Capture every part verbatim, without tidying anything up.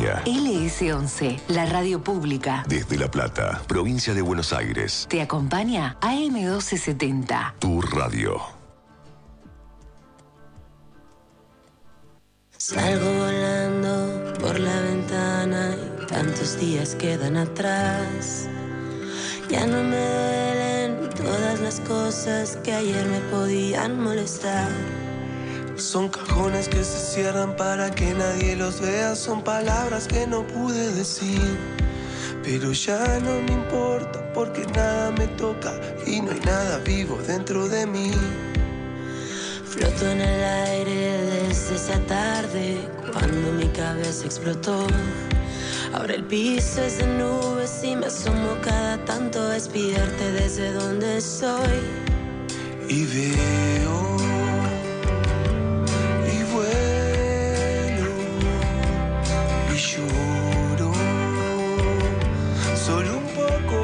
Provincia. L S once, la radio pública. Desde La Plata, provincia de Buenos Aires. Te acompaña A M doce setenta. Tu radio. Salgo volando por la ventana y tantos días quedan atrás. Ya no me duelen todas las cosas que ayer me podían molestar. Son cajones que se cierran para que nadie los vea. Son palabras que no pude decir, pero ya no me importa porque nada me toca y no hay nada vivo dentro de mí. Floto en el aire desde esa tarde cuando mi cabeza explotó. Ahora el piso es de nubes y me asomo cada tanto a espiarte desde donde estoy. Y veo y vuelo y lloro solo un poco.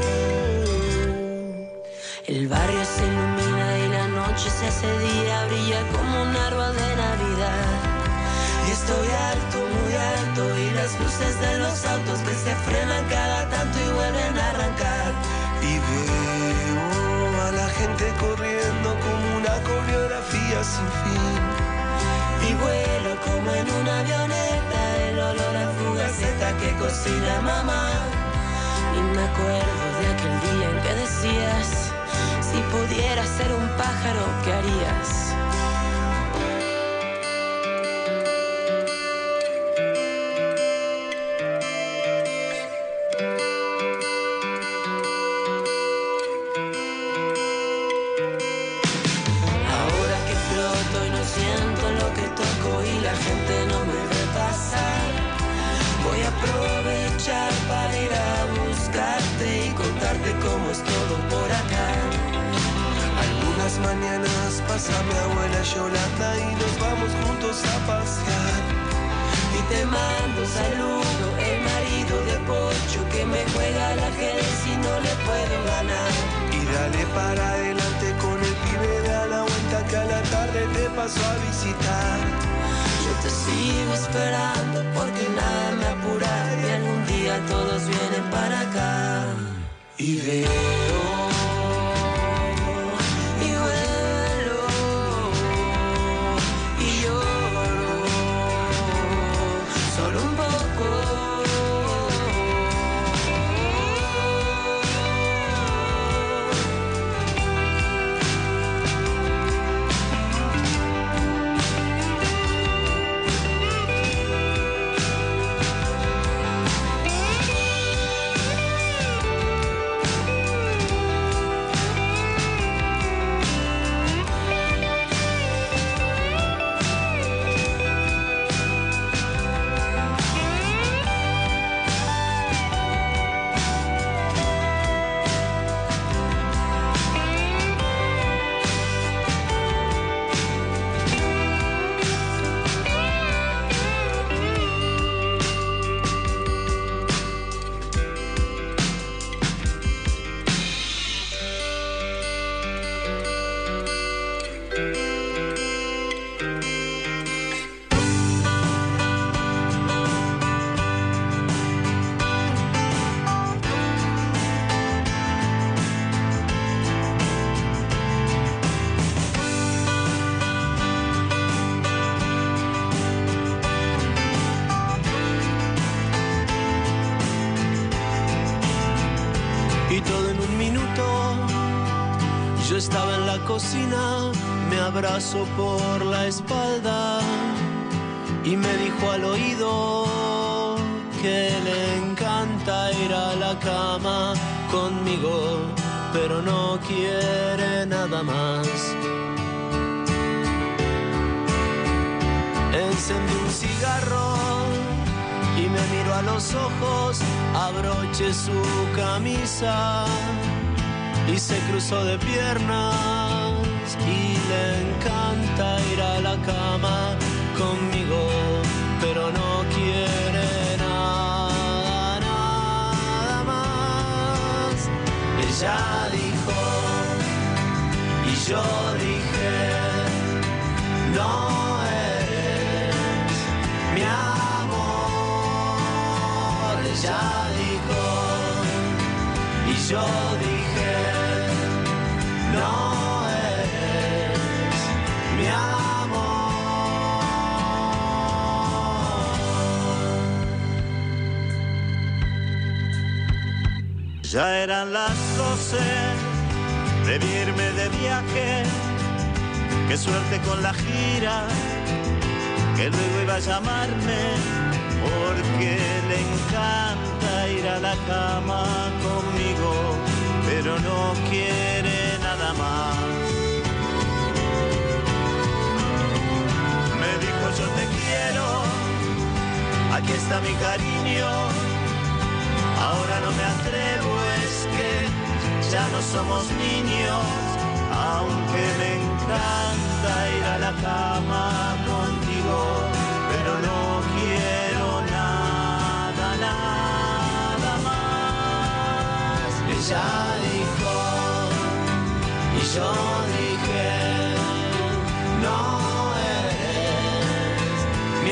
El barrio se ilumina y la noche se hace día, brilla como un árbol de Navidad. Y estoy alto, muy alto, y las luces de los autos que se frenan cada tanto y vuelven a arrancar. Y veo a la gente corriendo como una coreografía sin fin. Y vuelo como en una avioneta, el olor a fugaceta que cocina mamá. Y me acuerdo de aquel día en que decías: si pudieras ser un pájaro, ¿qué harías? Aprovechar para ir a buscarte y contarte cómo es todo por acá. Algunas mañanas pasa mi abuela Yolanda y nos vamos juntos a pasear. Y te mando un saludo, el marido de Pocho que me juega al ajedrez y no le puedo ganar. Y dale para adelante con el pibe de a la vuelta que a la tarde te paso a visitar. Yo te sigo esperando porque nada me apura y algún día todos vienen para acá. Y veo y vuelo y lloro solo un poco. Estaba en la cocina, me abrazó por la espalda y me dijo al oído que le encanta ir a la cama conmigo, pero no quiere nada más. Encendí un cigarro y me miró a los ojos, abroché su camisa y se cruzó de piernas y le encanta ir a la cama conmigo, pero no quiere nada, nada más. Ella dijo y yo dije, no eres mi amor. Ella dijo, y yo dije, no eres mi amor. Ya eran las doce, debí irme de viaje. Qué suerte con la gira, que luego iba a llamarme, porque le encanta ir a la cama conmigo, pero no quiere nada más. Me dijo yo te quiero, aquí está mi cariño, ahora no me atrevo, es que ya no somos niños, aunque me encanta ir a la cama contigo, pero no quiero nada, nada más. Ella dijo, y yo dije, no eres mi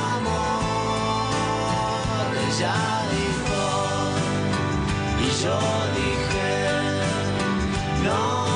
amor. Ella dijo, y yo dije, no.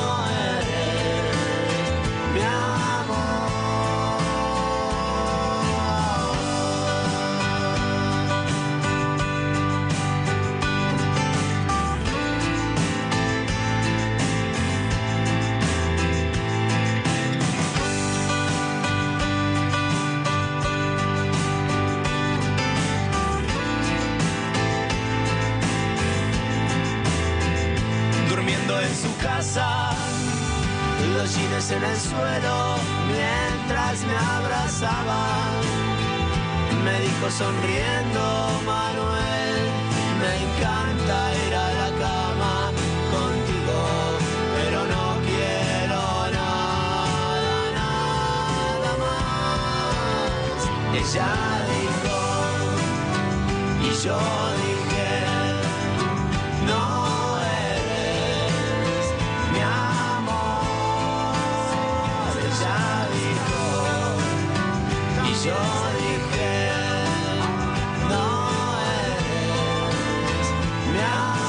Los jeans en el suelo mientras me abrazaba. Me dijo sonriendo, Manuel, me encanta ir a la cama contigo, pero no quiero nada, nada más. Ella dijo, y yo dije, no. Yo dije, no eres mi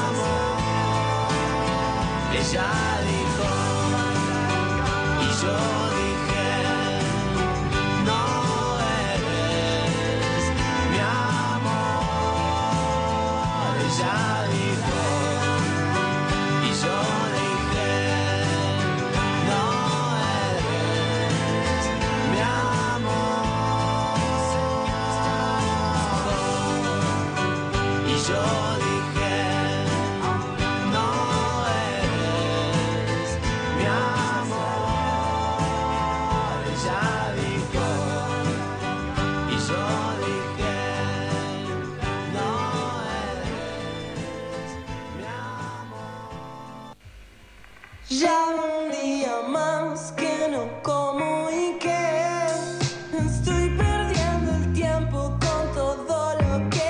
amor. Ella dijo, y yo dije, no eres mi amor. Ella dijo, y yo dije, no eres mi amor. Yo dije, no eres mi amor. Ella dijo, y yo dije, no eres mi amor. Ya un día más que no como y que estoy perdiendo el tiempo con todo lo que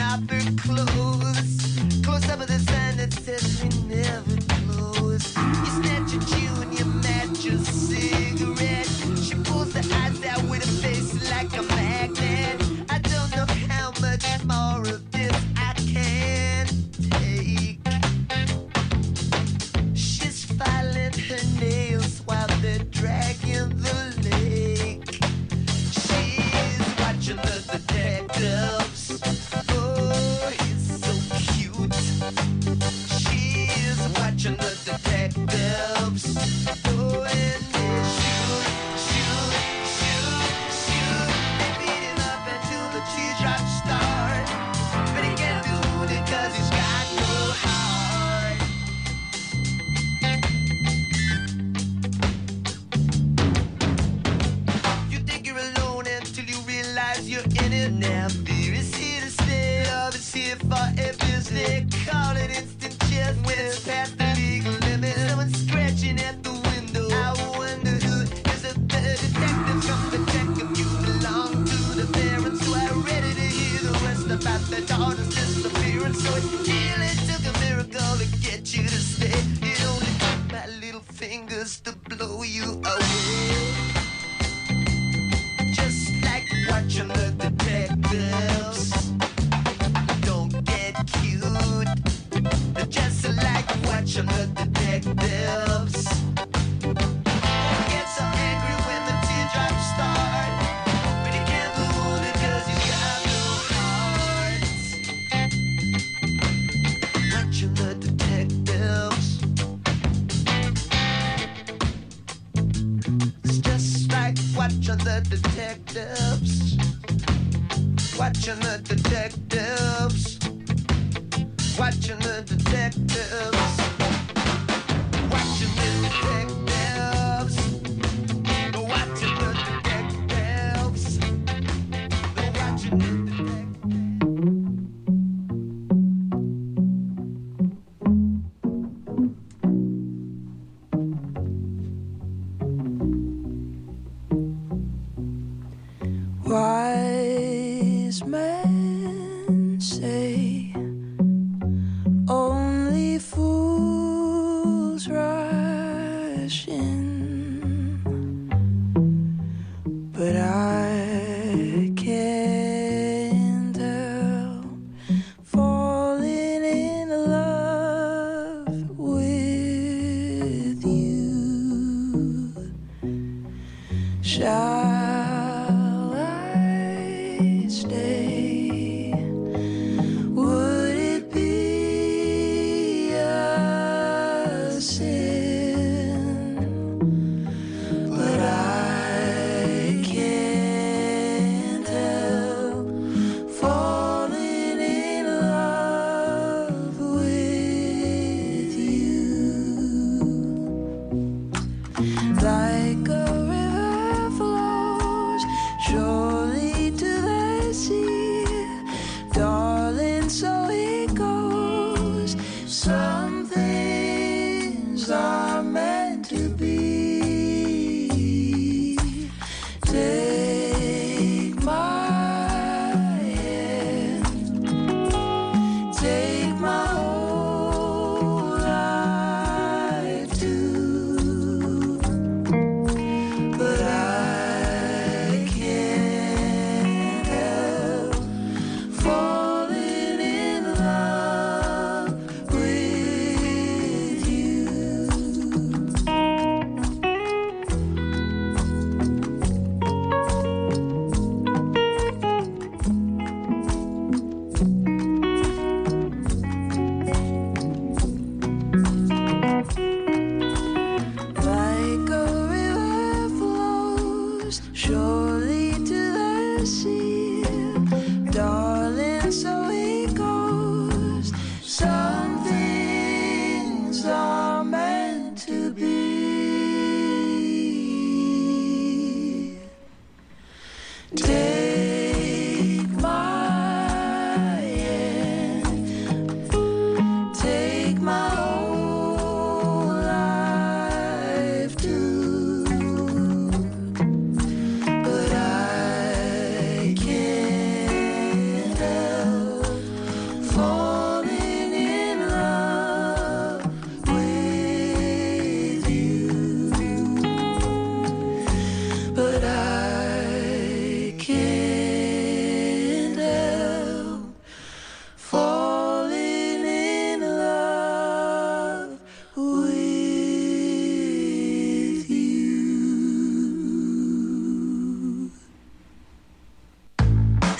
off her clothes. Close up with a sign that says we never close. You snatch a chew and you match a cigarette. She pulls the eyes out with a face like a magnet. I don't know how much more of this I can take. She's filing her nails while they're dragging the lake. She's watching the detectives. Oh, he's so cute. She's watching the detectives. Oh, and they shoot, shoot, shoot, shoot. They beat him up until the teardrops start. But he can't do it 'cause he's got no heart. You think you're alone until you realize you're in it now. Fear is here to stay, love is here forever. They call it instant chess when it's past the legal limit. Someone's scratching at the window. I wonder who is it. The detective from the check if you belong to the parents who are ready to hear the rest about their daughter's disappearance. So it really took a miracle to get you to stay. It only took my little fingers to blow you away. Just like watching the detectives. Don't get cute. Just like watching the detectives. Get so angry when the teardrops start. But he can't move it 'cause he's got no heart. Watching the detectives. It's just like watching the detectives. Watching the detectives. Watching the detectives. Watching the detectives. Watching the detectives. Watching the Wise men say only fools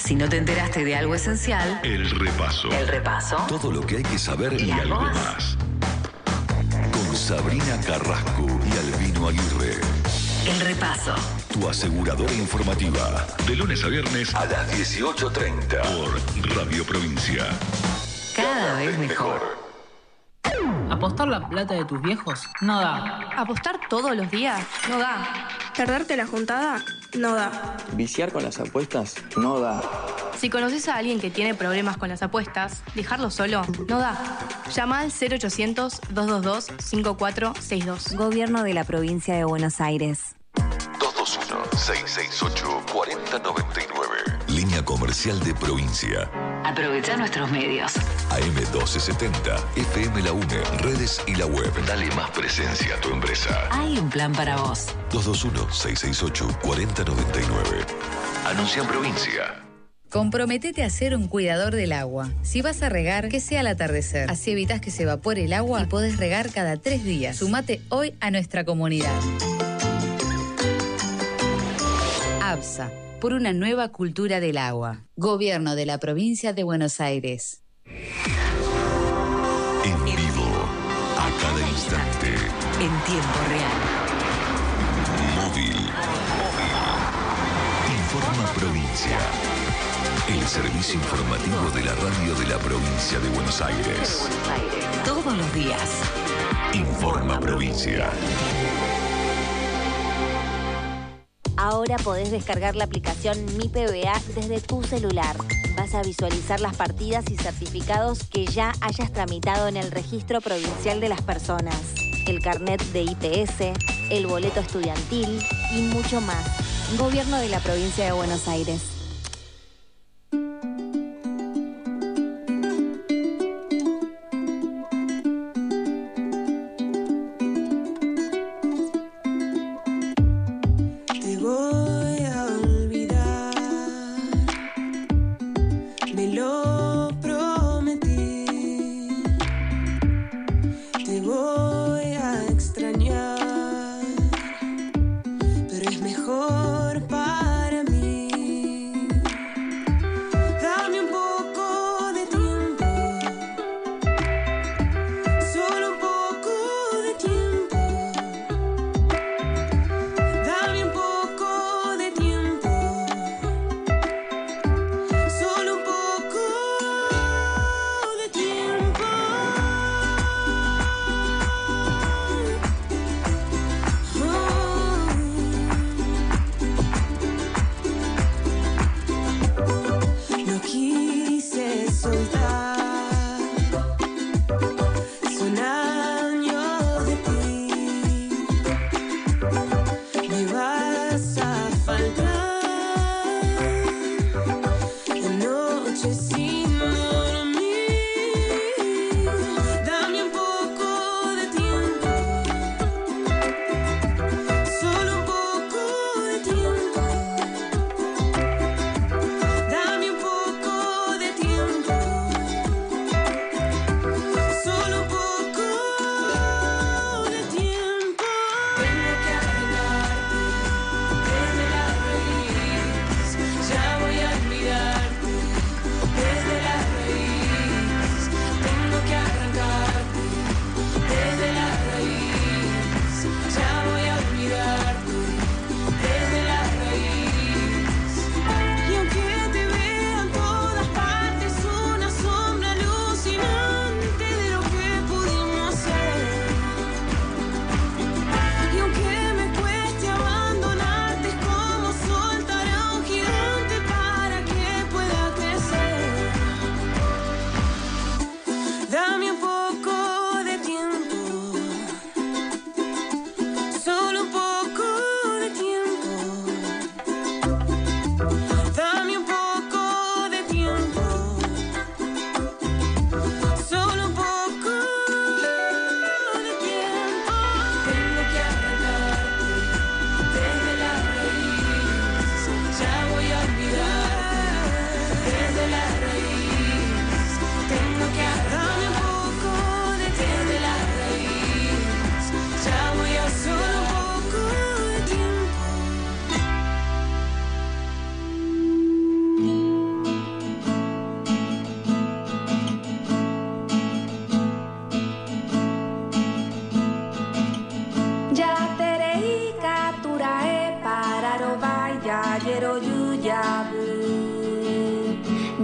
Si no te enteraste de algo esencial, El repaso. el repaso. Todo lo que hay que saber y, ¿Y algo algo más. Con Sabrina Carrasco y Albino Aguirre. El repaso. Tu aseguradora informativa. De lunes a viernes a las dieciocho treinta. Por Radio Provincia. Cada vez mejor. ¿Apostar la plata de tus viejos? No da. ¿Apostar todos los días? No da. ¿Perderte la juntada? No da. Viciar con las apuestas no da. Si conoces a alguien que tiene problemas con las apuestas, dejarlo solo no da. Llama al cero ochocientos, doscientos veintidós, cincuenta y cuatro sesenta y dos. Gobierno de la Provincia de Buenos Aires. dos dos uno, seis seis ocho, cuatro cero nueve nueve. Línea comercial de provincia. Aprovecha nuestros medios. A M doce setenta, F M La UNE, redes y la web. Dale más presencia a tu empresa. Hay un plan para vos. dos dos uno, seis seis ocho, cuatro cero nueve nueve. Anuncia en provincia. Comprometete a ser un cuidador del agua. Si vas a regar, que sea al atardecer. Así evitas que se evapore el agua y podés regar cada tres días. Sumate hoy a nuestra comunidad. ABSA, por una nueva cultura del agua. Gobierno de la Provincia de Buenos Aires. En vivo, a cada instante. En tiempo real. Móvil. Informa Provincia. El servicio informativo de la radio de la Provincia de Buenos Aires. Todos los días. Informa Provincia. Ahora podés descargar la aplicación Mi P B A desde tu celular. Vas a visualizar las partidas y certificados que ya hayas tramitado en el Registro Provincial de las Personas, el carnet de I P S, el boleto estudiantil y mucho más. Gobierno de la Provincia de Buenos Aires. Solo un poco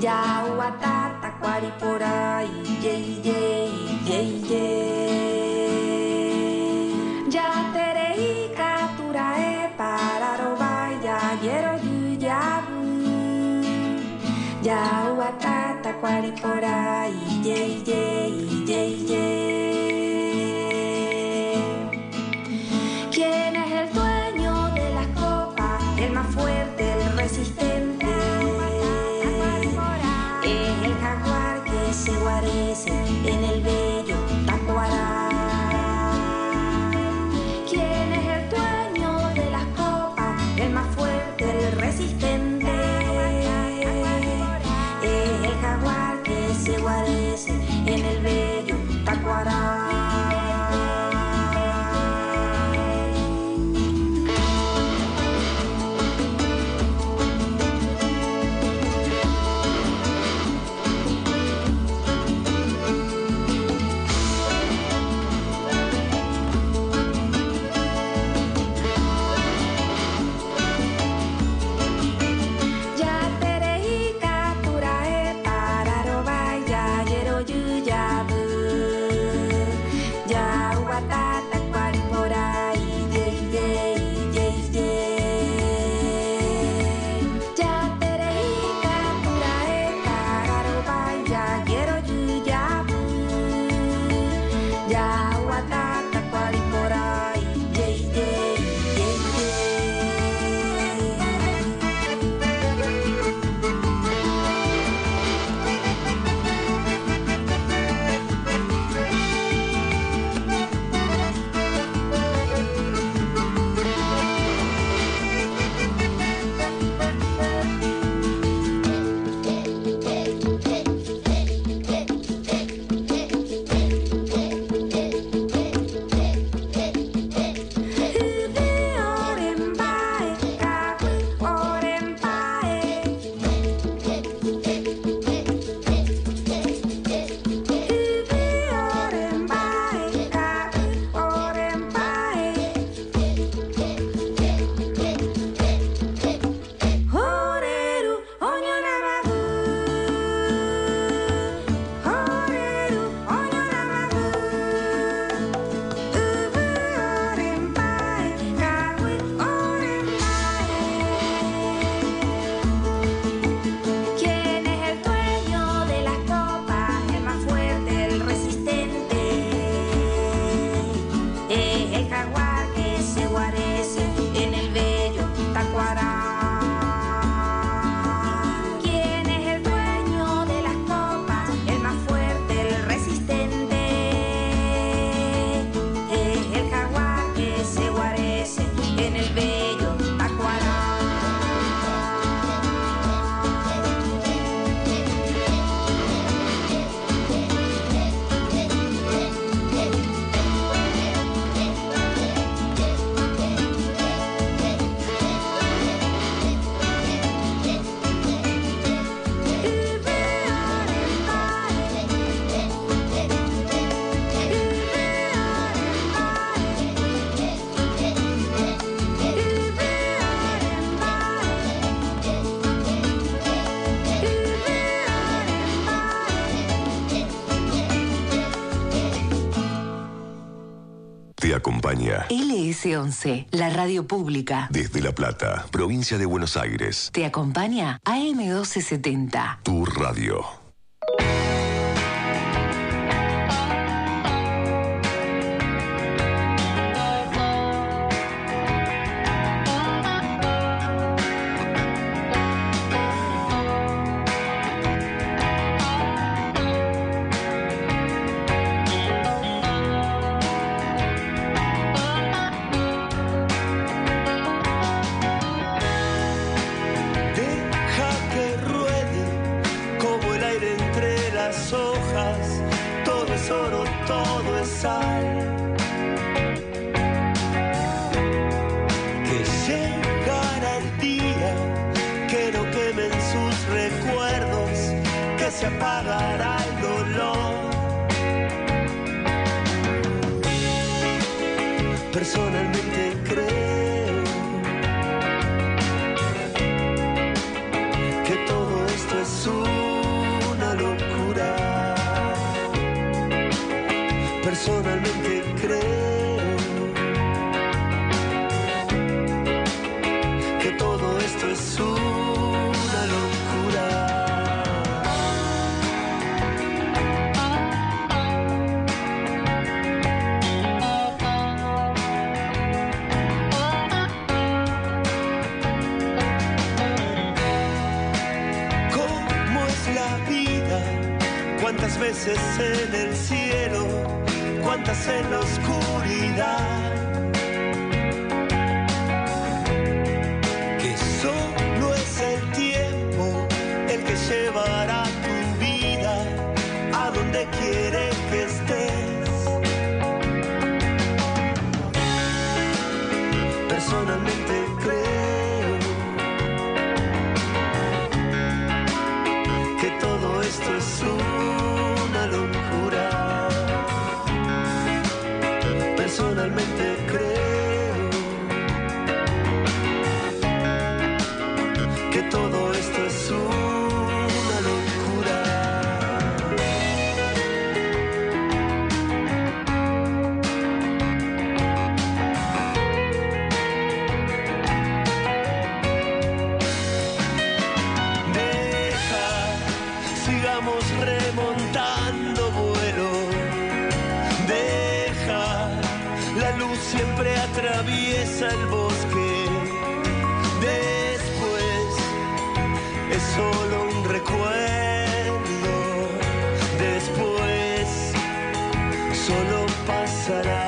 Ya uatata cuariporai, yei yei yei yei. Ya terei capturae para robar ya quiero yuyabu. Ya uatata cuariporai, yei yei yei yei. ¿Quién es el dueño de las copas? El más fuerte, el resistente. Es el jaguar que se guarece en el bello tacuará. ¿Quién es el dueño de las copas? El más fuerte, el resistente. Es el jaguar que se guarece en el bello tacuará. Acompaña L S once, la radio pública. Desde La Plata, provincia de Buenos Aires. Te acompaña A M doce setenta. Tu radio. Se apagará el dolor. Personalmente creo que todo esto es un Personalmente creo que todo esto es una locura. ¿Cómo es la vida? ¿Cuántas veces en el cielo? ¿Cuántas en la oscuridad? Que solo es el tiempo el que llevará tu vida a donde quiere que estés. Personalmente creo que todo esto es una locura. Personalmente creo que todo esto es una locura. Deja, sigamos remontando vuelo. Deja, la luz siempre atraviesa el bosque. Después es solo un recuerdo. Después solo pasará.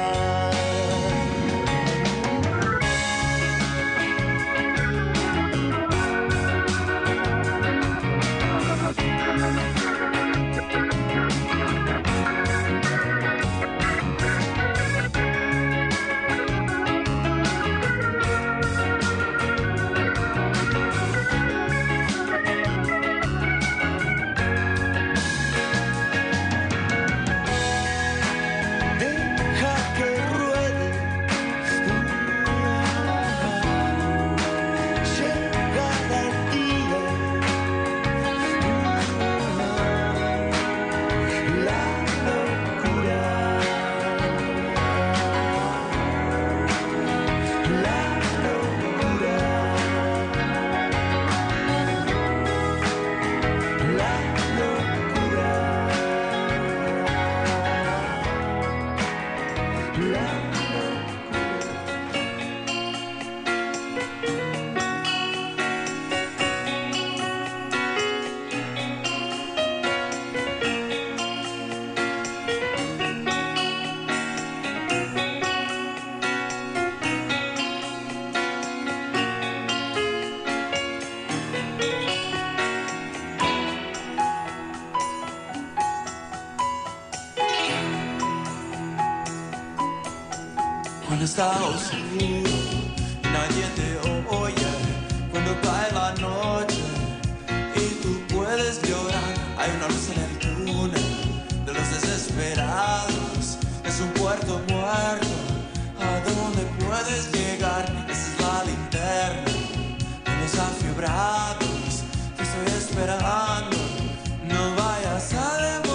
Cuando está oscuro, nadie te oye. Cuando cae la noche y tú puedes llorar, hay una luz en el túnel de los desesperados. Es un puerto muerto a donde puedes llegar. Esa es la linterna de los afiebrados. Te estoy esperando, no vayas a demorar.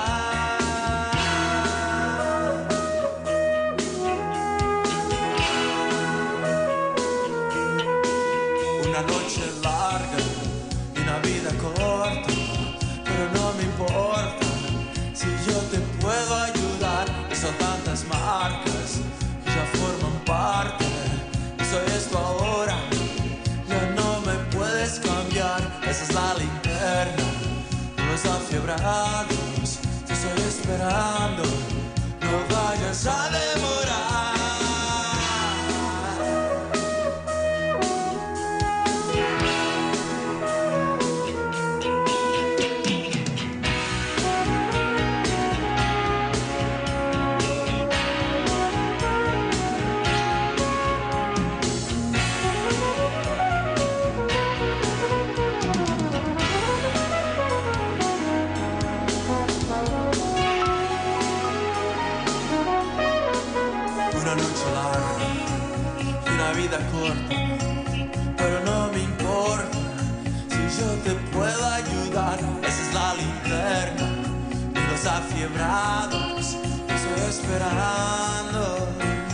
Una noche larga y una vida corta, pero no me importa si yo te puedo ayudar. Y son tantas marcas que ya forman parte, y soy esto ahora, ya no me puedes cambiar. Esa es la linterna de los afiebrados. Te estoy esperando, no vayas a demorar. Una noche larga y una vida corta, pero no me importa si yo te puedo ayudar. Esa es la linterna de los afiebrados. Eso es esperando.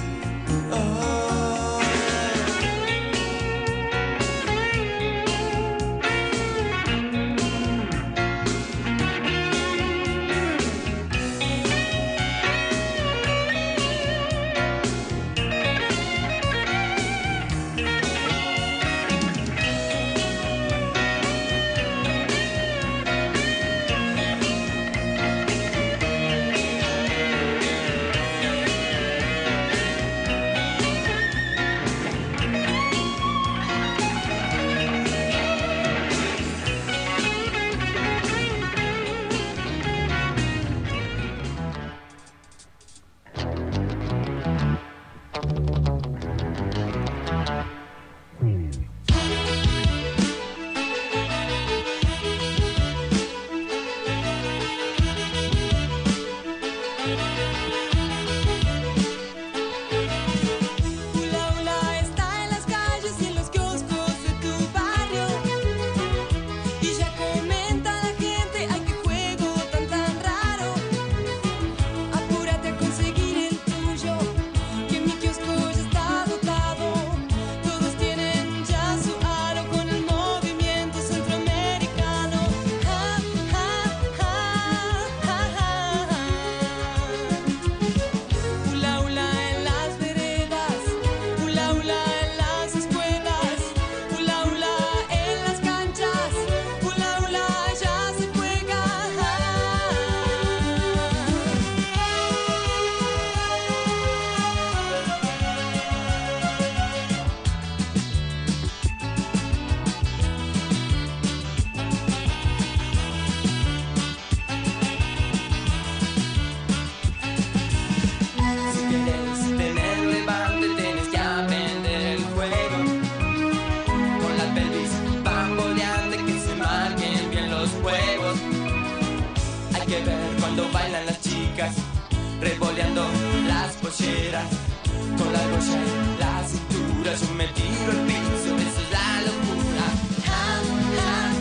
revoleando las polleras, con la argolla en la cintura, yo me tiro al piso, eso es la locura. Ja, ja,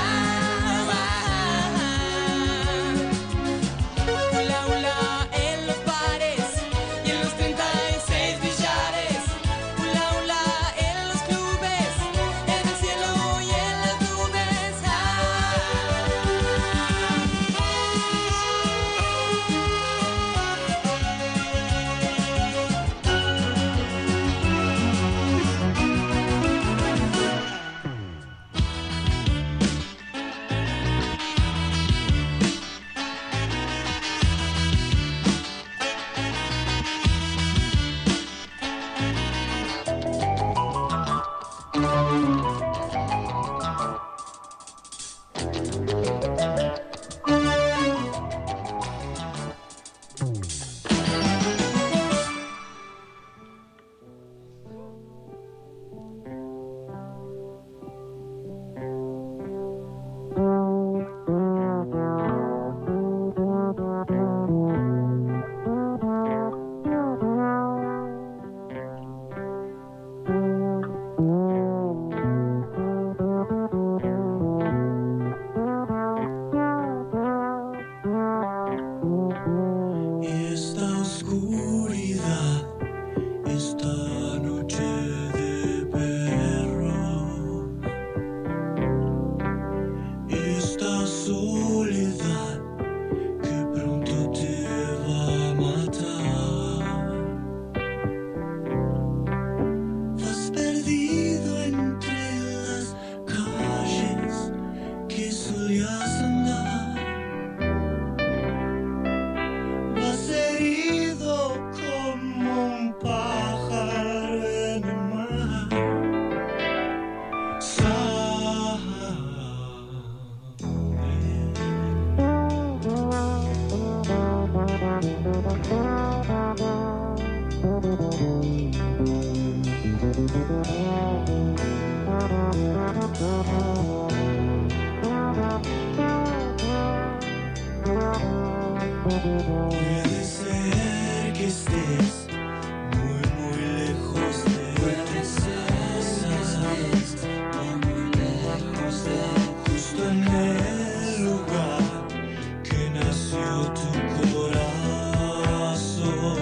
ja, ja. Hula, hula en los bares y en los treinta y seis billares. Hula, hula en los clubes, en el cielo y en las nubes. Puede ser que estés muy, muy lejos de Puede ser muy, muy lejos de justo en el lugar que nació tu corazón.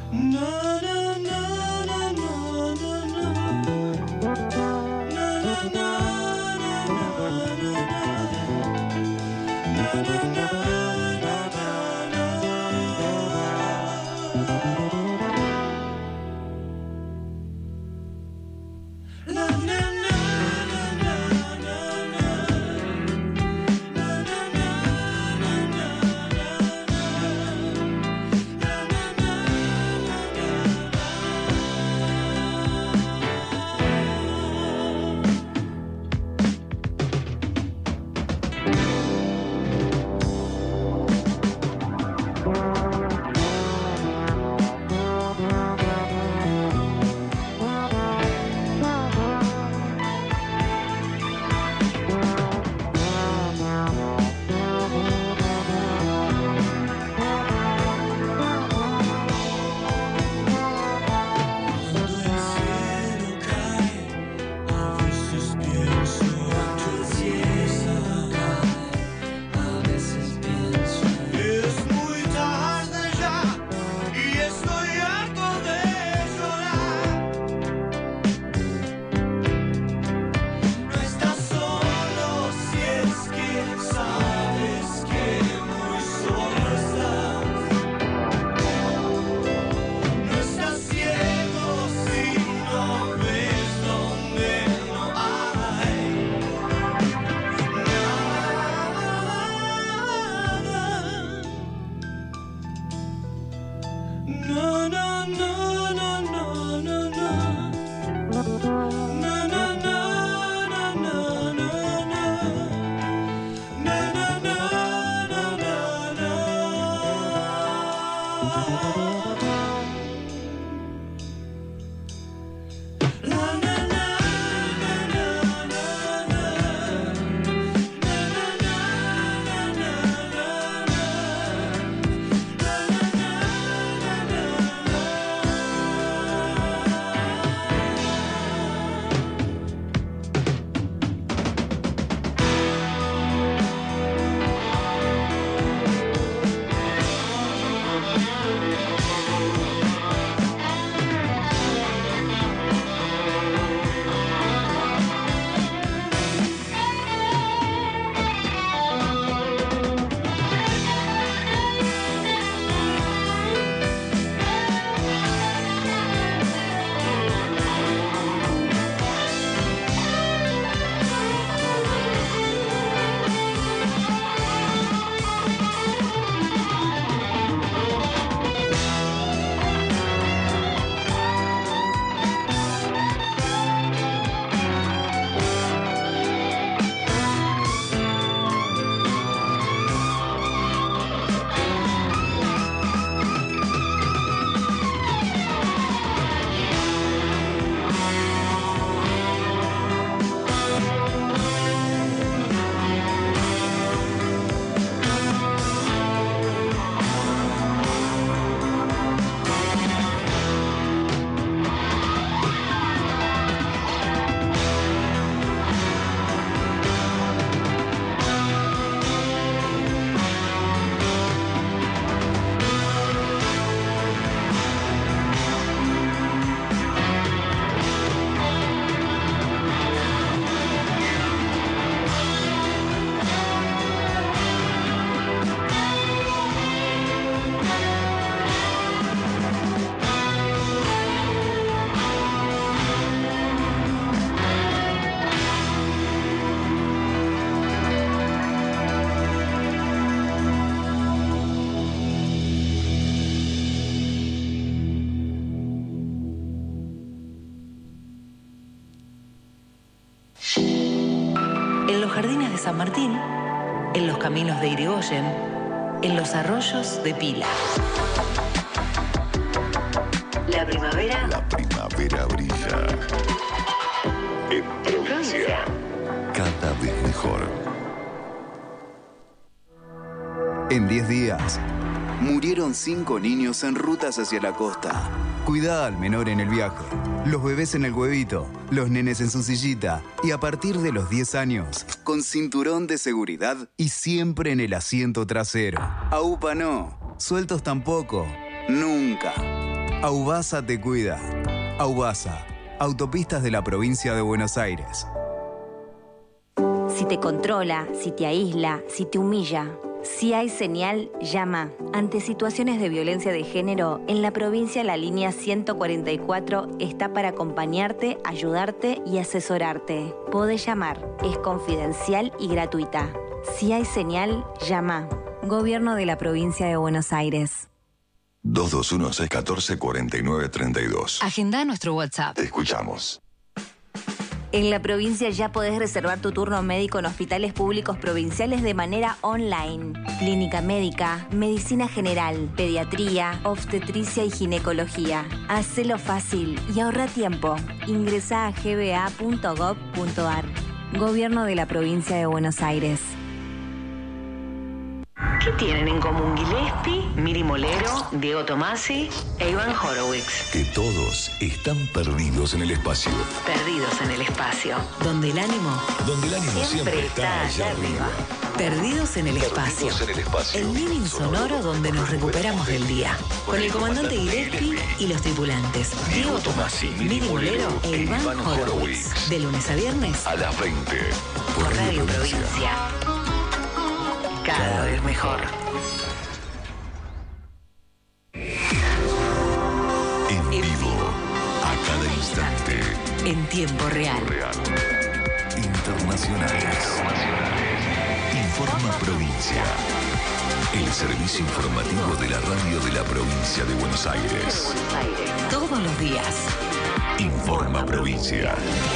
En los jardines de San Martín, en los caminos de Irigoyen, en los arroyos de Pila. La primavera. La primavera brilla. En provincia. Cada vez mejor. En diez días, murieron cinco niños en rutas hacia la costa. Cuidá al menor en el viaje. Los bebés en el huevito, los nenes en su sillita y a partir de los diez años, con cinturón de seguridad y siempre en el asiento trasero. A UPA no, sueltos tampoco, nunca. Aubasa te cuida. Aubasa, autopistas de la provincia de Buenos Aires. Si te controla, si te aísla, si te humilla, si hay señal, llama. Ante situaciones de violencia de género, en la provincia la línea ciento cuarenta y cuatro está para acompañarte, ayudarte y asesorarte. Podés llamar, es confidencial y gratuita. Si hay señal, llama. Gobierno de la provincia de Buenos Aires. dos dos uno, seis uno cuatro, cuatro nueve tres dos. Agenda nuestro WhatsApp. Te escuchamos. En la provincia ya podés reservar tu turno médico en hospitales públicos provinciales de manera online. Clínica médica, medicina general, pediatría, obstetricia y ginecología. Hacelo fácil y ahorra tiempo. Ingresá a g b a punto gov punto a r. Gobierno de la provincia de Buenos Aires. ¿Qué tienen en común Gillespie, Miri Molero, Diego Tomasi e Iván Horowitz? Que todos están perdidos en el espacio. Perdidos en el espacio, donde el ánimo, Donde el ánimo siempre, siempre está allá arriba. Perdidos en el espacio. Perdidos en el espacio. El living sonoro donde nos recuperamos del día. Con el comandante Gillespie y los tripulantes. Diego Tomasi, Miri Molero e Iván Horowitz. De lunes a viernes A las veinte. Por por Radio Provincia. Provincia. Cada vez mejor. En vivo. A cada instante. En tiempo real. Real. Internacionales. Informa Provincia. El servicio informativo de la radio de la provincia de Buenos Aires. Todos los días. Informa Provincia.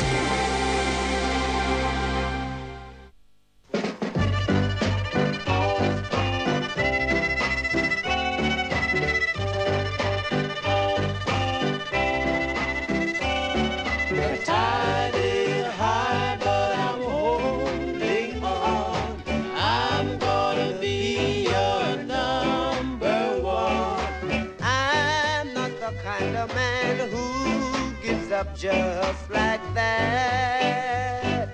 The tide is high, but I'm holding on. I'm gonna be your number one. I'm not the kind of man who gives up just like that.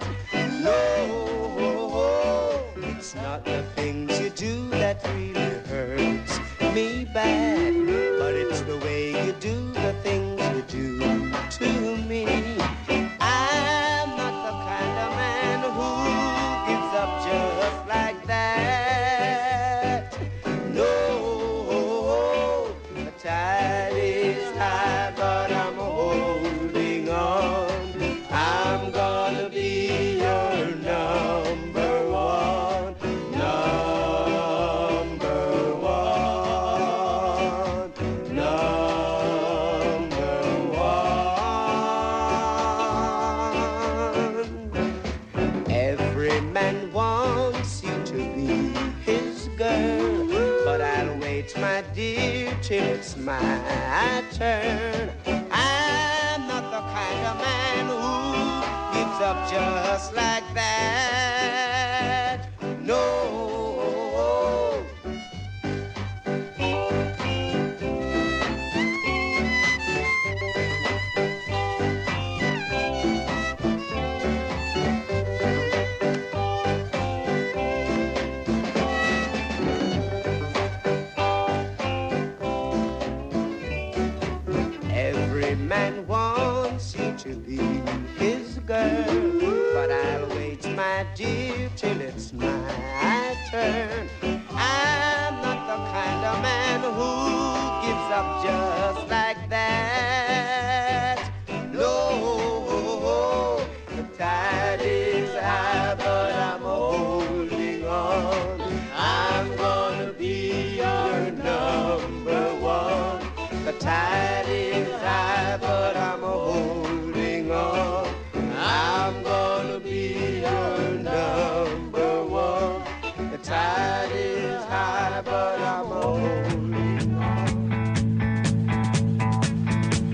No, it's not the things you do that really hurts me bad, but it's the way you do the things you do to me. I'm not the kind of man who gives up just like that. No, the tide is high, but I'm holding on. I'm gonna be your number one, number one, number one. Every man wants you to be his girl, but I'll wait, my dear, till it's my turn. I'm not the kind of man who gives up just like that. No. Every man wants you to be his girl, but I'll wait, my dear, till it's my turn. I'm not the kind of man who gives up just like that. No, the tide is high, but I'm holding on. I'm gonna be your number one. The tide is high, but I'm holding on. I'm gonna be your number one. The tide is high, but I'm holding on.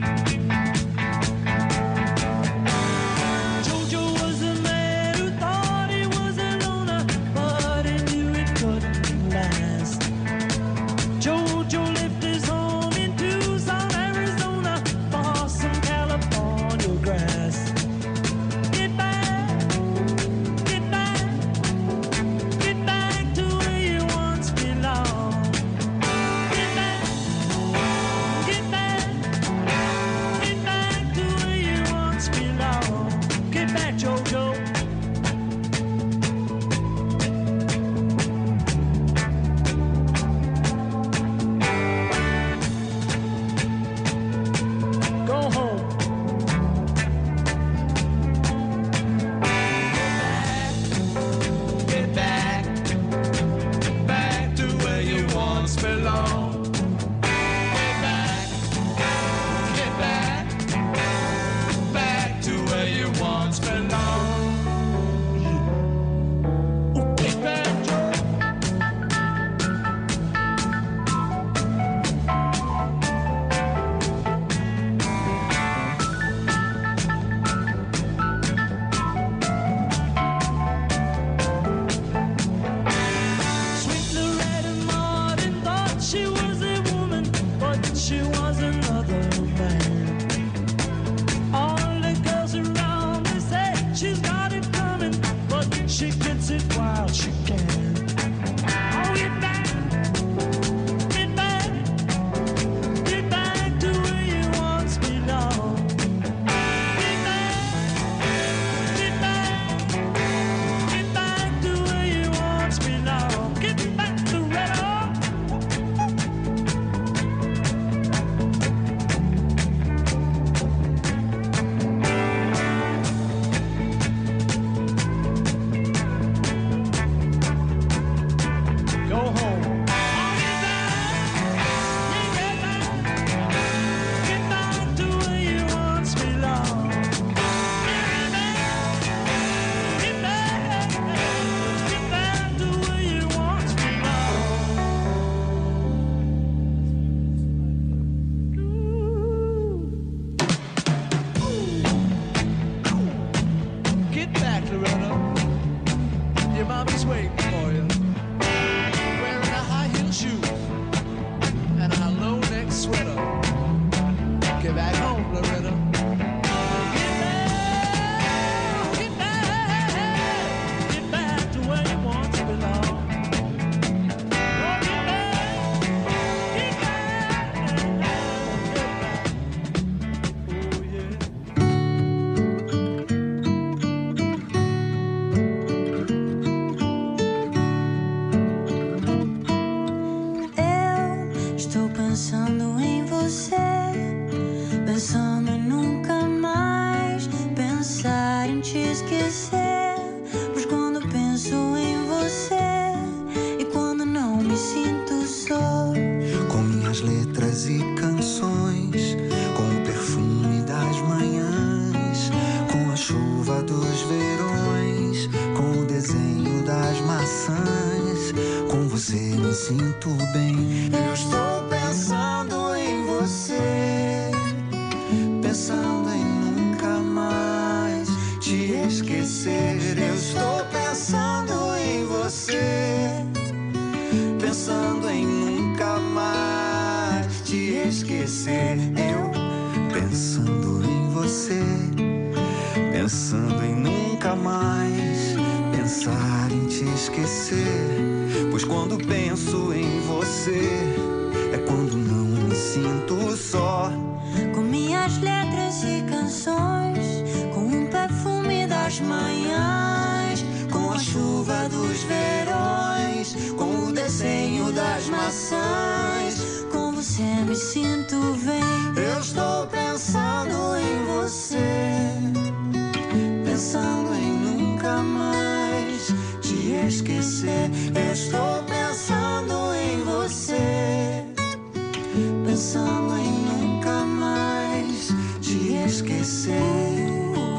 sinto bem. Eu estou pensando em você, pensando em nunca mais te esquecer. Eu estou pensando em você, pensando em nunca mais te esquecer. Eu pensando em você, pensando em nunca mais pensar em te esquecer. Pois quando penso em você, é quando não me sinto só. Com minhas letras e canções, com o perfume das manhãs, Com a chuva dos verões, com o desenho das maçãs, com você me sinto bem. eu estou pensando em você, pensando em nunca mais te esquecer. Eu estou pensando em você, pensando em nunca mais te esquecer.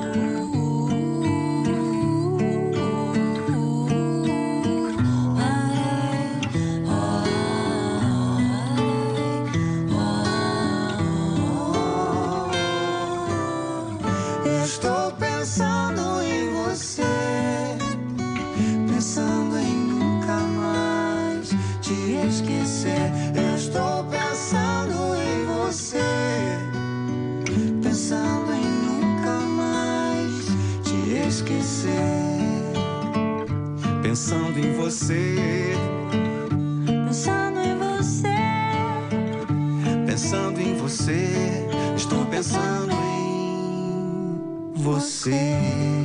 Eu estou pensando em você, pensando em nunca mais te esquecer. Eu estou pensando em você, pensando em nunca mais te esquecer. Pensando em você, Pensando em você, pensando em você, estou pensando em você.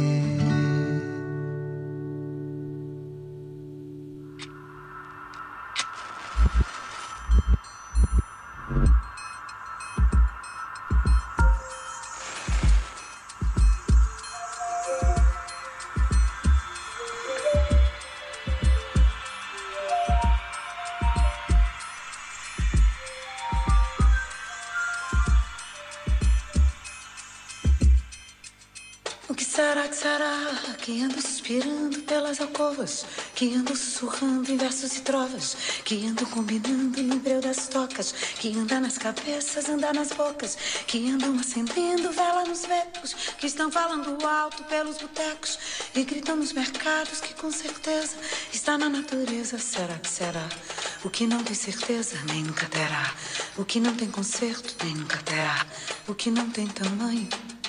O que será, que será, que anda suspirando pelas alcovas, que anda sussurrando em versos e trovas, que anda combinando no breu das tocas, que anda nas cabeças, anda nas bocas, que andam acendendo vela nos becos, que estão falando alto pelos botecos e gritam nos mercados, que com certeza está na natureza. Será que será? O que não tem certeza nem nunca terá, o que não tem conserto nem nunca terá, o que não tem tamanho.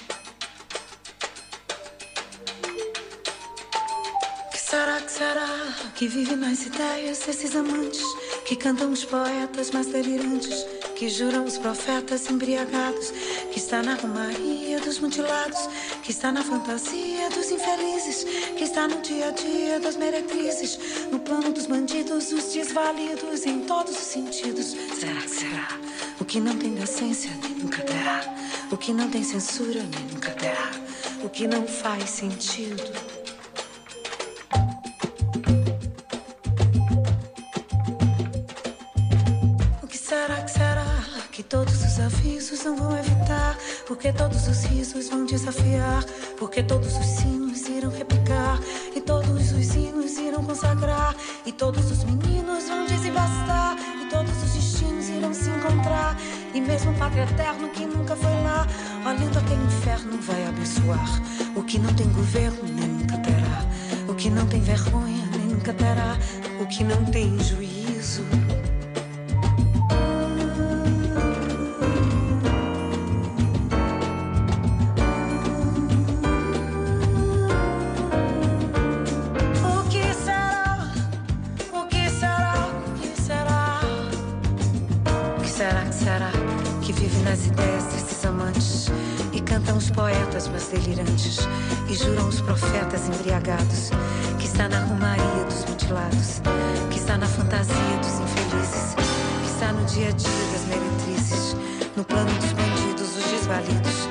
Será que será que vive nas ideias desses amantes, que cantam os poetas mais delirantes, que juram os profetas embriagados, que está na romaria dos mutilados, que está na fantasia dos infelizes, que está no dia a dia das meretrizes, no plano dos bandidos, os desvalidos, em todos os sentidos. Será que será? O que não tem decência nem nunca terá, o que não tem censura nem nunca terá, o que não faz sentido. Que todos os avisos não vão evitar, porque todos os risos vão desafiar, porque todos os sinos irão replicar, e todos os hinos irão consagrar, e todos os meninos vão desembastar, e todos os destinos irão se encontrar, e mesmo o Padre Eterno que nunca foi lá, olhando aquele inferno vai abençoar. O que não tem governo nem nunca terá, o que não tem vergonha nem nunca terá, o que não tem juízo. Nas ideias desses amantes, e cantam os poetas mais delirantes, e juram os profetas embriagados, que está na romaria dos mutilados, que está na fantasia dos infelizes, que está no dia a dia das meretrizes, no plano dos bandidos, os desvalidos,